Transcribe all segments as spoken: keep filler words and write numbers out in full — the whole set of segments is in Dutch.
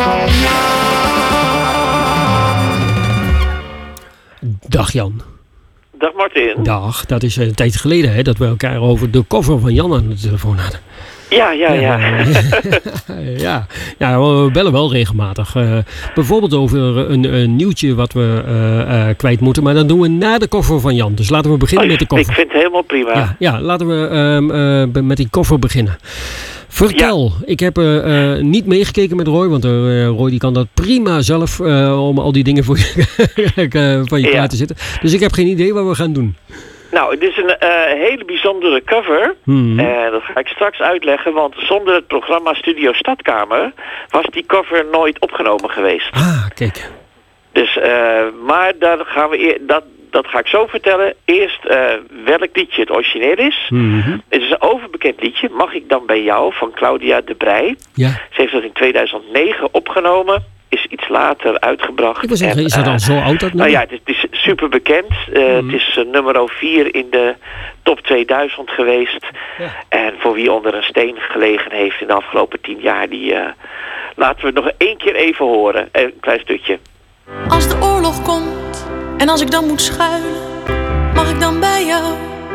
Dag Jan. Dag Martin. Dag, dat is een tijd geleden hè, dat we elkaar over de cover van Jan aan de telefoon hadden. Ja, ja, ja. ja, ja, we bellen wel regelmatig. Uh, bijvoorbeeld over een, een nieuwtje wat we uh, uh, kwijt moeten. Maar dat doen we na de cover van Jan. Dus laten we beginnen oh, met de cover. Ik vind het helemaal prima. Ja, ja laten we uh, uh, met die cover beginnen. Vertel, ja. ik heb uh, uh, niet meegekeken met Roy, want uh, Roy die kan dat prima zelf uh, om al die dingen voor je, uh, van je ja. klaar te zetten. Dus ik heb geen idee wat we gaan doen. Nou, het is een uh, hele bijzondere cover. En uh, dat ga ik straks uitleggen, want zonder het programma Studio Stadkamer was die cover nooit opgenomen geweest. Ah, kijk. Dus, uh, maar daar gaan we eer, dat, dat ga ik zo vertellen. Eerst uh, welk liedje het origineel is. Mm-hmm. Het is een overbekend liedje, Mag ik dan bij jou, van Claudia de Breij. Ja. Ze heeft dat in tweeduizend negen opgenomen. Is iets later uitgebracht. Ik wil zeggen, en, is dat uh, al zo oud dat nou ja, het is, het is super bekend. Uh, mm. Het is uh, nummer vier in de top tweeduizend geweest. Ja. En voor wie onder een steen gelegen heeft in de afgelopen tien jaar, die uh, laten we het nog één keer even horen. Een klein stukje. Als de oorlog komt en als ik dan moet schuilen, mag ik dan bij jou?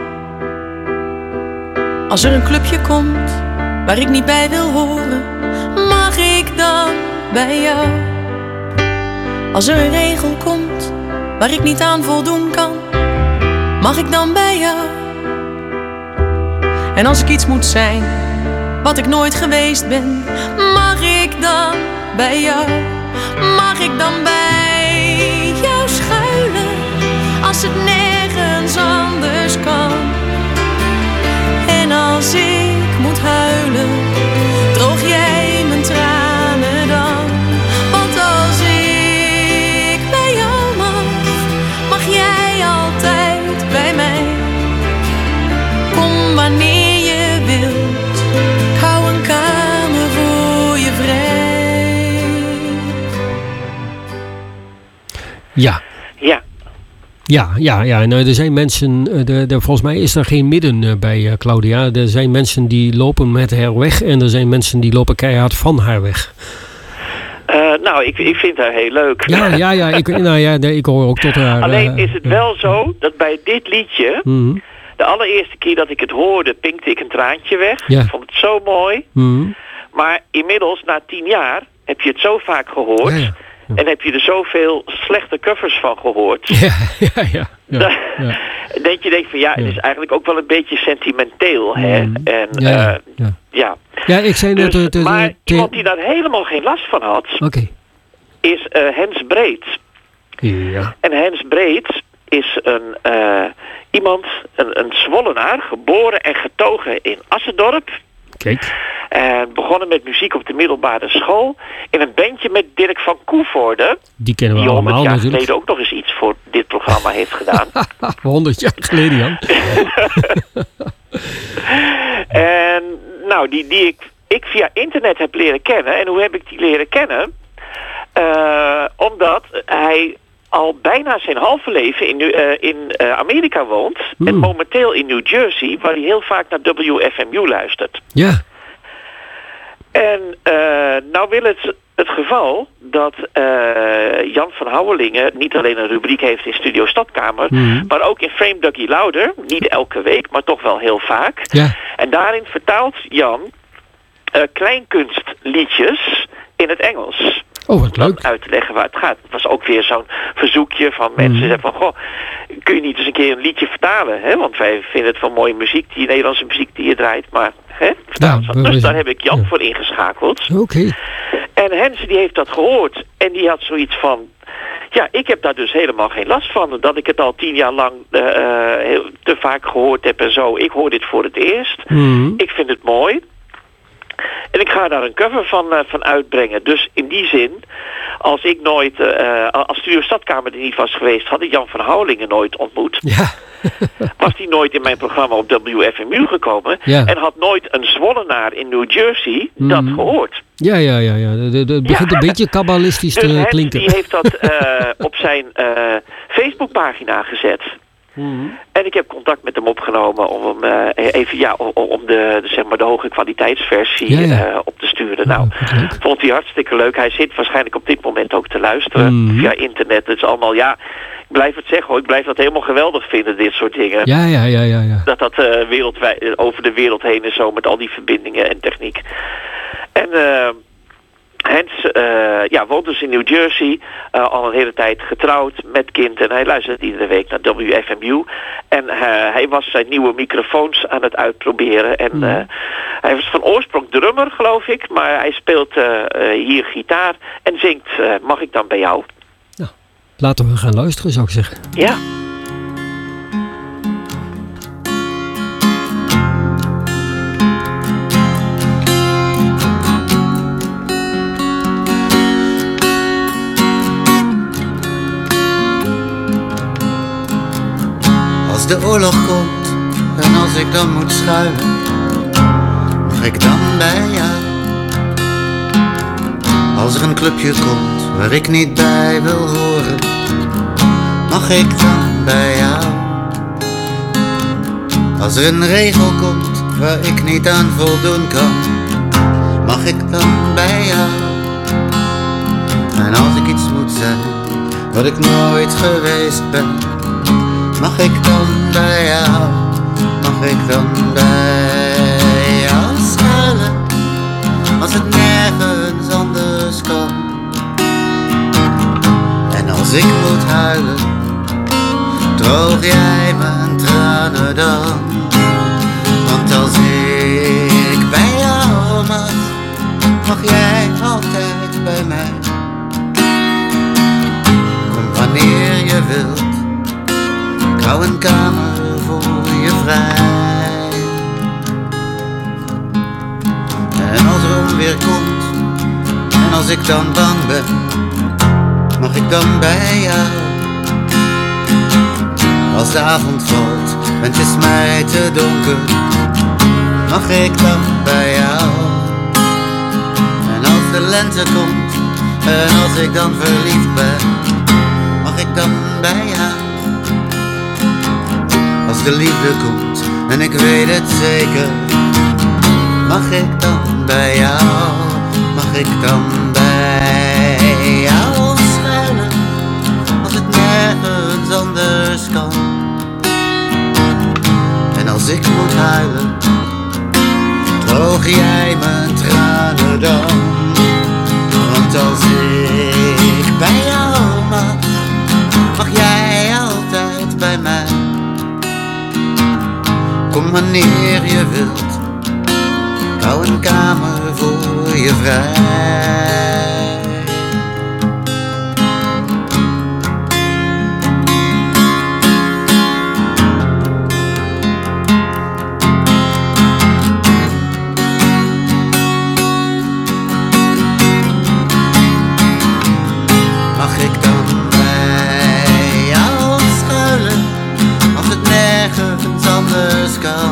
Als er een clubje komt waar ik niet bij wil horen, mag ik dan bij jou? Als er een regel komt waar ik niet aan voldoen kan, mag ik dan bij jou? En als ik iets moet zijn wat ik nooit geweest ben, mag ik dan bij jou? Mag ik dan bij jou schuilen als het nergens anders kan? En als ik moet huilen, droog jij mijn tranen dan? Want als ik bij jou mag, mag jij altijd bij mij. Kom wanneer je wilt, ik hou een kamer voor je vrij. Ja. Ja. Ja, ja, ja. Nou, er zijn mensen, de, de, volgens mij is er geen midden uh, bij uh, Claudia. Er zijn mensen die lopen met haar weg en er zijn mensen die lopen keihard van haar weg. Uh, nou, ik, ik vind haar heel leuk. Ja, ja, ja. Ik, nou, ja ik hoor ook tot haar... Alleen uh, is het wel zo dat bij dit liedje, mm-hmm. de allereerste keer dat ik het hoorde, pinkte ik een traantje weg. Ja. Ik vond het zo mooi. Mm-hmm. Maar inmiddels, na tien jaar, heb je het zo vaak gehoord. Ja, ja. Ja. En heb je er zoveel slechte covers van gehoord. Ja, ja, ja. ja, ja. Dat je denkt van ja, het is eigenlijk ook wel een beetje sentimenteel. Hè? Mm. En, ja, ja, uh, ja. ja. ja, ik zei net... Dus, uh, te, maar te, iemand die daar helemaal geen last van had, okay. is uh, Hens Breed. Ja. En Hens Breed is een, uh, iemand, een, een Zwollenaar, geboren en getogen in Assendorp. Kijk. En begonnen met muziek op de middelbare school. In een bandje met Dirk van Koevoorde. Die kennen we die allemaal honderd jaar natuurlijk. geleden ook nog eens iets voor dit programma heeft gedaan. honderd jaar geleden, Jan. En nou, die, die ik, ik via internet heb leren kennen. En hoe heb ik die leren kennen? Uh, omdat hij al bijna zijn halve leven in, uh, in uh, Amerika woont. Mm. En momenteel in New Jersey, waar hij heel vaak naar W F M U luistert. Ja. En uh, nou wil het het geval dat uh, Jan van Houwelingen niet alleen een rubriek heeft in Studio Stadkamer, mm. maar ook in Frame Dougie Louder. Niet elke week, maar toch wel heel vaak. Ja. En daarin vertaalt Jan uh, kleinkunstliedjes in het Engels. Oh, wat leuk. Om uit te leggen waar het gaat. Het was ook weer zo'n verzoekje van mensen die mm. zeggen van, goh, kun je niet eens een keer een liedje vertalen? Hè? Want wij vinden het van mooie muziek, die Nederlandse muziek die je draait, maar hè, vertaal ja, dus daar heb ik Jan ja. voor ingeschakeld. Oké. Okay. En Hens die heeft dat gehoord en die had zoiets van, ja, ik heb daar dus helemaal geen last van. Dat ik het al tien jaar lang uh, heel, te vaak gehoord heb en zo. Ik hoor dit voor het eerst. Mm. Ik vind het mooi. En ik ga daar een cover van, uh, van uitbrengen. Dus in die zin, als ik nooit, uh, als Studio Stadkamer er niet was geweest, had ik Jan van Houwelingen nooit ontmoet. Ja. Was die nooit in mijn programma op W F M U gekomen. Ja. En had nooit een Zwollenaar in New Jersey mm. dat gehoord. Ja, ja, ja. ja. Het begint ja. een beetje kabbalistisch dus te Hens, klinken. Die heeft dat uh, op zijn uh, Facebookpagina gezet. Mm-hmm. En ik heb contact met hem opgenomen om hem uh, even ja, om de, de, zeg maar de hoge kwaliteitsversie ja, ja. Uh, op te sturen. sturen. Nou, leuk. Vond hij hartstikke leuk. Hij zit waarschijnlijk op dit moment ook te luisteren Mm. via internet. Het is allemaal, ja, ik blijf het zeggen hoor, ik blijf dat helemaal geweldig vinden, dit soort dingen. Ja, ja, ja, ja. ja. Dat dat uh, wereldwijd, over de wereld heen en zo, met al die verbindingen en techniek. En uh, Hans uh, ja, woont dus in New Jersey, uh, al een hele tijd getrouwd met kind. En hij luistert iedere week naar W F M U. En uh, hij was zijn nieuwe microfoons aan het uitproberen. En uh, hij was van oorsprong drummer, geloof ik. Maar hij speelt uh, uh, hier gitaar en zingt uh, Mag ik dan bij jou? Nou, laten we gaan luisteren, zou ik zeggen. Ja. Als de oorlog komt en als ik dan moet schuilen, mag ik dan bij jou? Als er een clubje komt waar ik niet bij wil horen, mag ik dan bij jou? Als er een regel komt waar ik niet aan voldoen kan, mag ik dan bij jou? En als ik iets moet zijn wat ik nooit geweest ben, mag ik dan bij jou, mag ik dan bij jou schuilen, als het nergens anders kan? En als ik moet huilen, droog jij mijn tranen dan? Want als ik bij jou mag, mag jij altijd bij mij. Kom wanneer je wilt, ik hou een kamer voor je vrij. En als er onweer komt en als ik dan bang ben, mag ik dan bij jou? Als de avond valt en het is mij te donker, mag ik dan bij jou? En als de lente komt en als ik dan verliefd ben, mag ik dan bij jou? Als de liefde komt en ik weet het zeker, mag ik dan bij jou? Mag ik dan bij jou schuilen, als het nergens anders kan? En als ik moet huilen, droog jij mijn tranen dan? Want als ik bij jou mag, mag jij altijd bij mij. Kom wanneer je wilt, ik hou een kamer voor je vrij. Mag ik dan bij jou schuilen, als het nergens anders kan?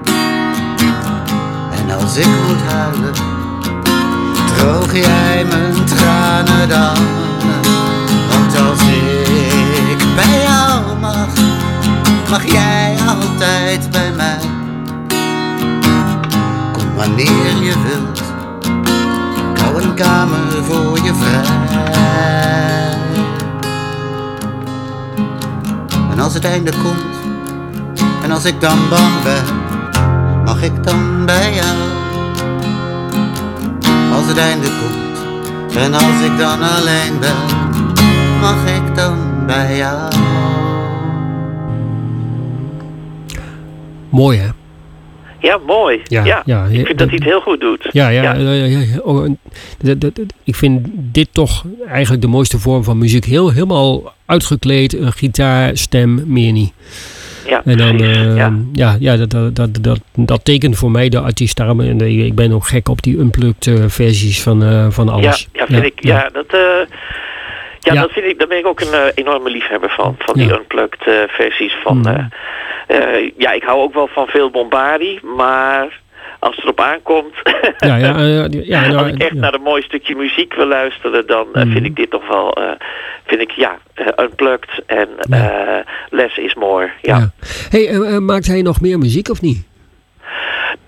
En als ik moet huilen, droog jij mijn tranen dan? Want als ik bij jou mag, mag jij altijd bij mij. Kom wanneer je wilt, ik hou een kamer voor je vrij. En als het einde komt en als ik dan bang ben, mag ik dan bij jou? Als het einde komt en als ik dan alleen ben, mag ik dan bij jou? Mooi, hè? Ja, mooi. Ja, Ja, ja, ik vind de- dat hij het heel goed doet. Ja, ja, Ja. ja. ja, ja, ja. Oh, en dat- dat- dat- ik vind dit toch eigenlijk de mooiste vorm van muziek. Heel, helemaal uitgekleed, een gitaar, stem, meer niet. Ja, En dan, precies. eh, ja. ja, ja dat, dat, dat, dat, dat tekent voor mij de artiest daarom. En ik ik ben ook gek op die unplugged eh, versies van, eh, van alles. Ja, ja, vind ik, ja, dat, eh, ja, Ja. dat vind ik, daar ben ik ook een eh, enorme liefhebber van. Van die Ja. unplugged eh, versies van. Mm. eh, eh, ja, ik hou ook wel van veel Bombardie, maar als het erop aankomt, Ja, ja, eh, die- ja, nou, als ik echt ja. naar een mooi stukje muziek wil luisteren, dan eh, Mm. vind ik dit toch wel, eh, vind ik, ja, eh, unplugged en Ja. eh, less is more. Ja. Ja. Hey, eh, eh, maakt hij nog meer muziek of niet?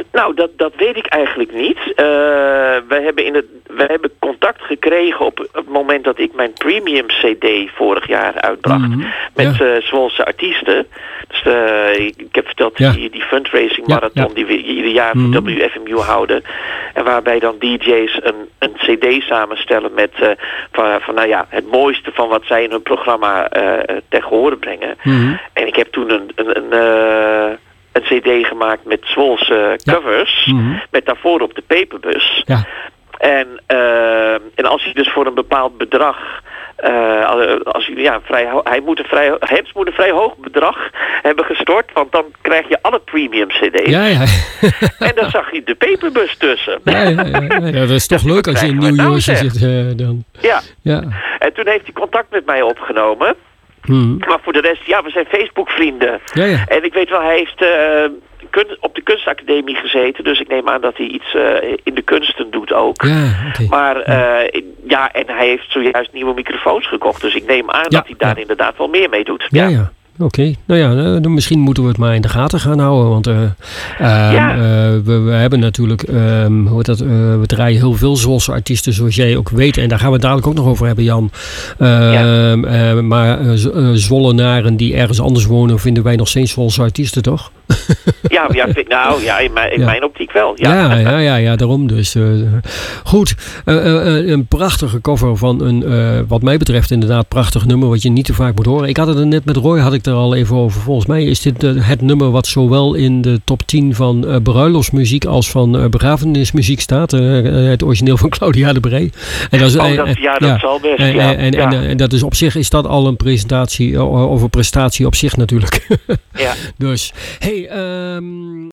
Nou, dat, dat weet ik eigenlijk niet. Uh, we, hebben in het, we hebben contact gekregen op het moment dat ik mijn premium C D vorig jaar uitbracht. Mm-hmm. Met ja. uh, Zwolse artiesten. Dus uh, ik, ik heb verteld ja. die, die fundraising marathon ja, ja. die we ieder jaar voor mm-hmm. W F M U houden. En waarbij dan D J's een, een C D samenstellen met uh, van, van nou ja, het mooiste van wat zij in hun programma uh, ter gehore brengen. Mm-hmm. En ik heb toen een... een, een uh, een cd gemaakt met Zwolse covers. Ja. Mm-hmm. Met daarvoor op de paperbus. Ja. En, uh, en als je dus voor een bepaald bedrag... Uh, als je, ja, vrij, hij moet een vrij, Hems moet een vrij hoog bedrag hebben gestort. Want dan krijg je alle premium cd's. Ja, ja. En dan zag je de paperbus tussen. Ja, ja, ja, ja. ja dat is toch leuk als je in New York zit. Uh, dan. Ja. ja. En toen heeft hij contact met mij opgenomen. Hmm. Maar voor de rest, ja, we zijn Facebook-vrienden. Ja, ja. En ik weet wel, hij heeft uh, kun, op de kunstacademie gezeten. Dus ik neem aan dat hij iets uh, in de kunsten doet ook. Ja, okay. Maar uh, ja, en hij heeft zojuist nieuwe microfoons gekocht. Dus ik neem aan ja, dat hij daar ja. inderdaad wel meer mee doet. Ja, ja. ja. Oké, okay. nou ja, uh, misschien moeten we het maar in de gaten gaan houden. Want uh, uh, ja. uh, we, we hebben natuurlijk, um, hoe heet dat, uh, we draaien heel veel Zwolse artiesten zoals jij ook weet. En daar gaan we het dadelijk ook nog over hebben, Jan. Uh, ja. uh, maar uh, Zwollenaren die ergens anders wonen, vinden wij nog steeds Zwolse artiesten, toch? Ja, ja nou ja, in, mijn, in ja. mijn optiek wel. Ja, ja, ja, ja, ja daarom dus. Uh, goed, uh, uh, een prachtige cover van een, uh, wat mij betreft inderdaad, prachtig nummer wat je niet te vaak moet horen. Ik had het er net met Roy, had ik er al even over. Volgens mij is dit uh, het nummer wat zowel in de top tien van uh, bruiloftsmuziek als van uh, begrafenismuziek staat. Uh, het origineel van Claudia de Bree. En dat is, oh, dat, uh, ja, dat ja. zal best. En, ja. en, ja. en, en dat is op zich is dat al een presentatie, uh, of een prestatie op zich natuurlijk. Ja. Dus, hey, um,